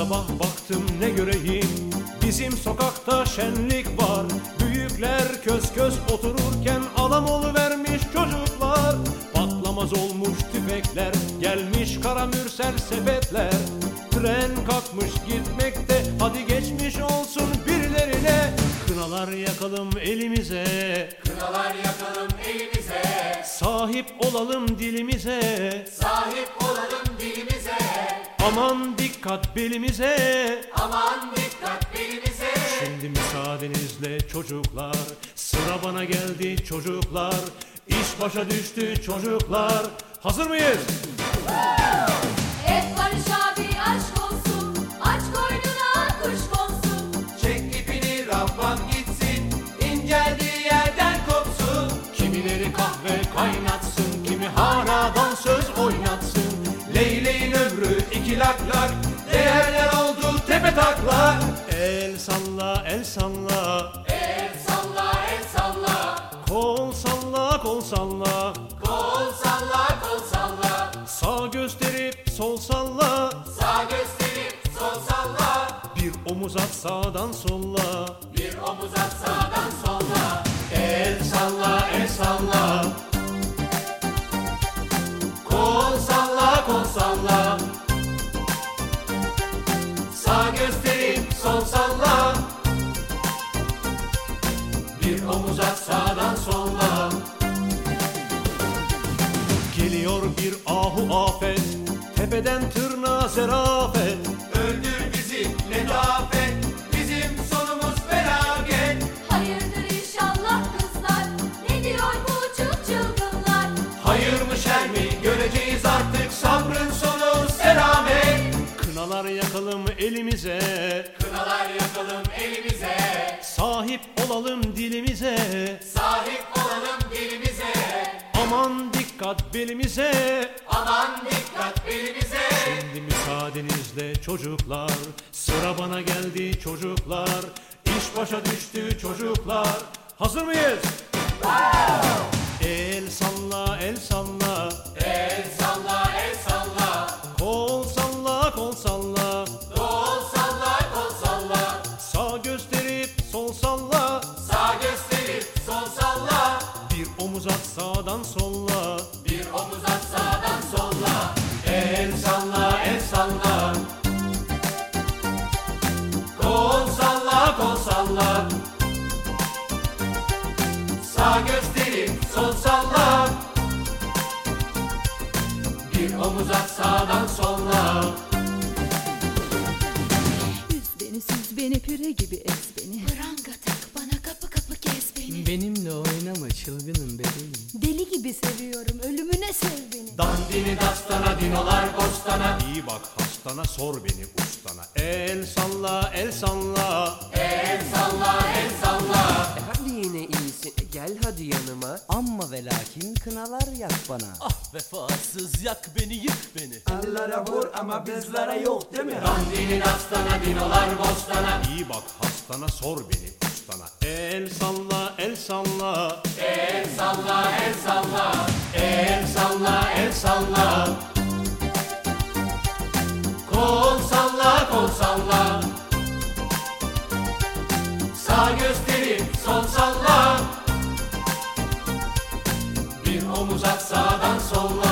sabah baktım ne göreyim, bizim sokakta şenlik var. Büyükler kös kös otururken alam oluvermiş çocuklar. Patlamaz olmuş tüfekler, gelmiş kara mürsel sepetler. Tren kalkmış gitmekte, hadi geçmiş olsun birilerine. Kınalar yakalım elimize, Kınalar yakalım elimize, sahip olalım dilimize. sahip olalım dilimize. Aman dikkat belimize, Aman dikkat belimize. şimdi müsaadenizle çocuklar, sıra bana geldi çocuklar. İş başa düştü çocuklar, hazır mıyız? Et Barış abi aşk olsun, aç koynuna kuş konsun. Çek ipini Rabbam gitsin, inceldiği yerden kopsun. Kimileri kahve kaynatsın, kimi hala dansöz oynatsın. Leyleğin ömrü iki lak lak, değerler oldu tepe taklak. El salla el salla, El salla el salla, kol salla kol salla. kol salla kol salla. Sağ gösterip sol salla, Sağ gösterip sol salla, bir omuz at sağdan solla. bir omuz at sağdan solla. El salla el salla, Kol salla kol salla, sağ gösterip sol salla, bir omuz at sağdan solla. Geliyor bir ahu afet, tepeden tırnağa zerafet. öldür bizi letafet, bizim sonumuz felaket. Hayırdır inşallah kızlar, ne diyor bu çılgınlar? Hayır mı şer mi göreceğiz artık, sabrın sonu selamet. Kınalar yakalım elimize, Kınalar yakalım elimize, sahip olalım dilimize. sahip olalım dilimize. Aman dikkat belimize, Aman dikkat belimize. şimdi müsaadenizle çocuklar, sıra bana geldi çocuklar. İş başa düştü çocuklar, hazır mıyız? El salla el salla, El salla el salla, kol salla kol salla. kol salla kol salla. Sağ gösterip sol salla, Sağ gösterip sol salla, bir omuz at sağdan solla. bir omuz at sağdan solla. El salla el salla, Kol salla kol salla, sağ gösterip sol salla, bir omuz at sağdan solla. Üz beni süz beni püre gibi ez beni. Pranga tak bana kapı kapı kes beni. Benimle oynama çılgınım bebeğim. Deli gibi seviyorum ölümüne sev beni. Dandini dastana dinolar bostana, İyi bak hastana sor beni ustana. El salla el salla, el salla el salla. Hadi yine iyisin, gel hadi yanıma. Amma ve lakin kınalar yak bana. Ah vefasız yak beni yık beni. Ellara vur ama bizlere yok değil mi? Dandini dastana dinolar bostana. İyi bak hastana sor beni ustana. El salla el salla, El salla el salla, el salla el salla. kol salla kol salla. Sağ gösterip sol salla, Bir omuz at sağdan solla.